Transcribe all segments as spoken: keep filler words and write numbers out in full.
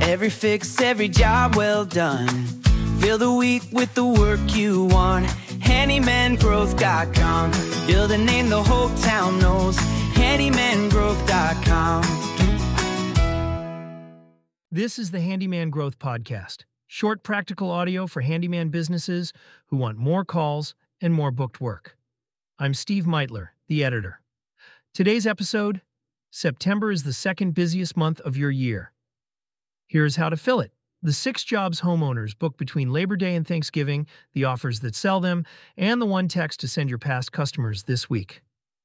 Every fix, every job well done. Fill the week with the work you want. handyman growth dot com. Build a name the whole town knows. handyman growth dot com. This is the Handyman Growth Podcast. Short, practical audio for handyman businesses who want more calls and more booked work. I'm Steve Meitler, the editor. Today's episode, September is the second busiest month of your year. Here's how to fill it. The six jobs homeowners book between Labor Day and Thanksgiving, the offers that sell them, and the one text to send your past customers this week.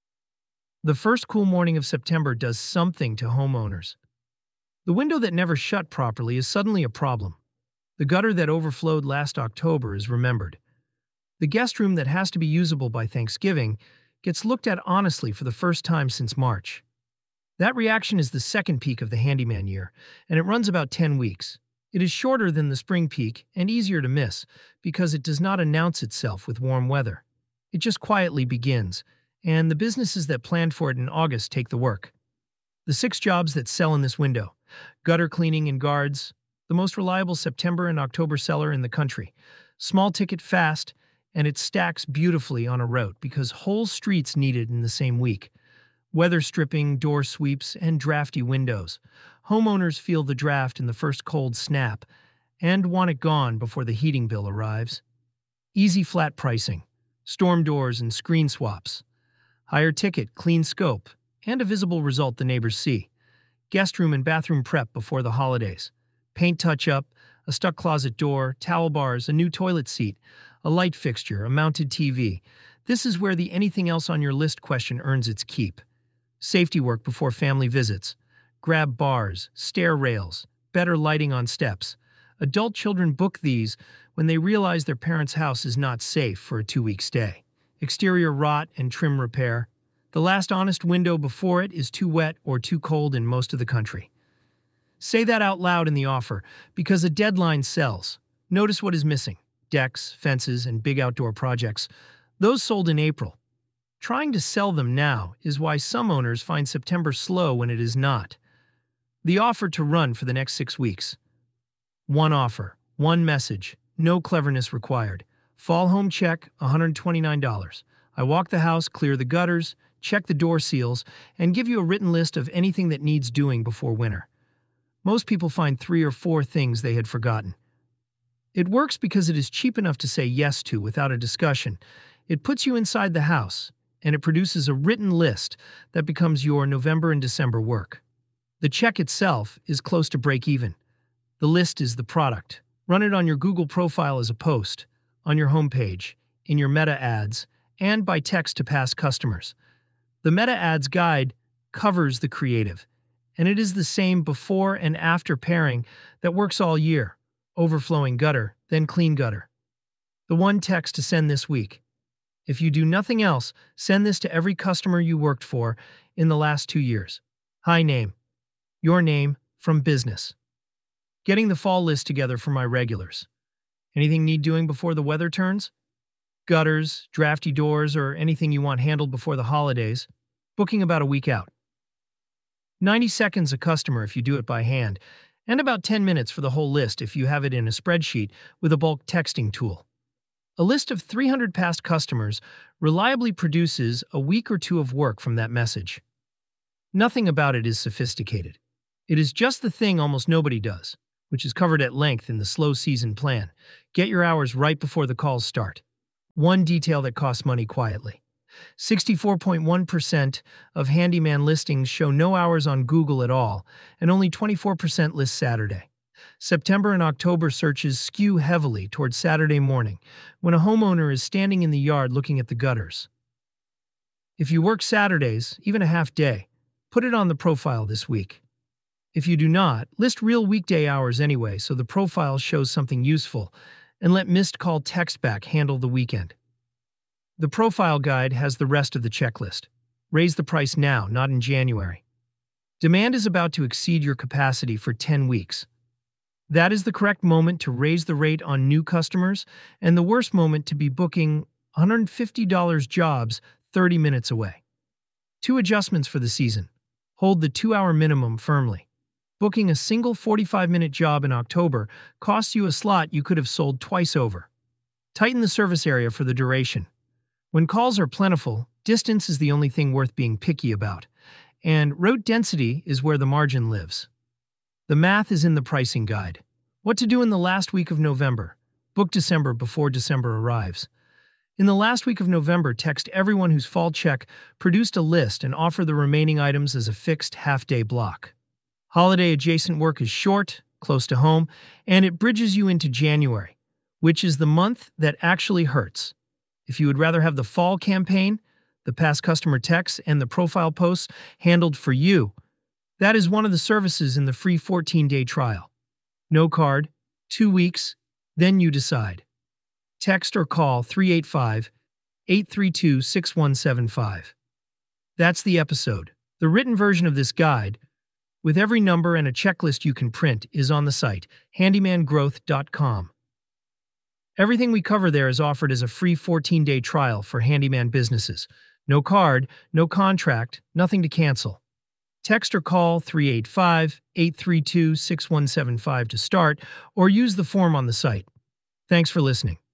The first cool morning of September does something to homeowners. The window that never shut properly is suddenly a problem. The gutter that overflowed last October is remembered. The guest room that has to be usable by Thanksgiving gets looked at honestly for the first time since March. That reaction is the second peak of the handyman year, and it runs about ten weeks. It is shorter than the spring peak and easier to miss because it does not announce itself with warm weather. It just quietly begins, and the businesses that planned for it in August take the work. The six jobs that sell in this window: gutter cleaning and guards, the most reliable September and October seller in the country. Small ticket, fast, and it stacks beautifully on a route because whole streets need it in the same week. Weather stripping, door sweeps, and drafty windows. Homeowners feel the draft in the first cold snap and want it gone before the heating bill arrives. Easy flat pricing, storm doors and screen swaps. Higher ticket, clean scope, and a visible result the neighbors see. Guest room and bathroom prep before the holidays. Paint touch-up, a stuck closet door, towel bars, a new toilet seat, a light fixture, a mounted T V. This is where the anything else on your list question earns its keep. Safety work before family visits. Grab bars, stair rails, better lighting on steps. Adult children book these when they realize their parents' house is not safe for a two-week stay. Exterior rot and trim repair. The last honest window before it is too wet or too cold in most of the country. Say that out loud in the offer, because a deadline sells. Notice what is missing: decks, fences, and big outdoor projects. Those sold in April. Trying to sell them now is why some owners find September slow when it is not. The offer to run for the next six weeks. One offer, one message, no cleverness required. Fall home check, one hundred twenty-nine dollars. I walk the house, clear the gutters, check the door seals, and give you a written list of anything that needs doing before winter. Most people find three or four things they had forgotten. It works because it is cheap enough to say yes to without a discussion. It puts you inside the house, and it produces a written list that becomes your November and December work. The check itself is close to break even. The list is the product. Run it on your Google profile as a post, on your homepage, in your meta ads, and by text to past customers. The Meta Ads Guide covers the creative, and it is the same before and after pairing that works all year. Overflowing gutter, then clean gutter. The one text to send this week. If you do nothing else, send this to every customer you worked for in the last two years. Hi name. Your name from business. Getting the fall list together for my regulars. Anything need doing before the weather turns? Gutters, drafty doors, or anything you want handled before the holidays. Booking about a week out. ninety seconds a customer if you do it by hand, and about ten minutes for the whole list if you have it in a spreadsheet with a bulk texting tool. A list of three hundred past customers reliably produces a week or two of work from that message. Nothing about it is sophisticated. It is just the thing almost nobody does, which is covered at length in the slow season plan. Get your hours right before the calls start. One detail that costs money quietly. sixty-four point one percent of handyman listings show no hours on Google at all, and only twenty-four percent list Saturday. September and October searches skew heavily towards Saturday morning, when a homeowner is standing in the yard looking at the gutters. If you work Saturdays, even a half day, put it on the profile this week. If you do not, list real weekday hours anyway so the profile shows something useful, and let missed call text back handle the weekend. The profile guide has the rest of the checklist. Raise the price now, not in January. Demand is about to exceed your capacity for ten weeks. That is the correct moment to raise the rate on new customers, and the worst moment to be booking one hundred fifty dollars jobs thirty minutes away. Two adjustments for the season. Hold the two-hour minimum firmly. Booking a single forty-five minute job in October costs you a slot you could have sold twice over. Tighten the service area for the duration. When calls are plentiful, distance is the only thing worth being picky about, and route density is where the margin lives. The math is in the pricing guide. What to do in the last week of November. Book December before December arrives. In the last week of November, text everyone whose fall check produced a list and offer the remaining items as a fixed half-day block. Holiday-adjacent work is short, close to home, and it bridges you into January, which is the month that actually hurts. If you would rather have the fall campaign, the past customer texts, and the profile posts handled for you, that is one of the services in the free fourteen-day trial. No card, two weeks, then you decide. Text or call three eight five, eight three two, six one seven five. That's the episode. The written version of this guide, with every number and a checklist you can print, is on the site, handyman growth dot com. Everything we cover there is offered as a free fourteen-day trial for handyman businesses. No card, no contract, nothing to cancel. Text or call three eight five, eight three two, six one seven five to start, or use the form on the site. Thanks for listening.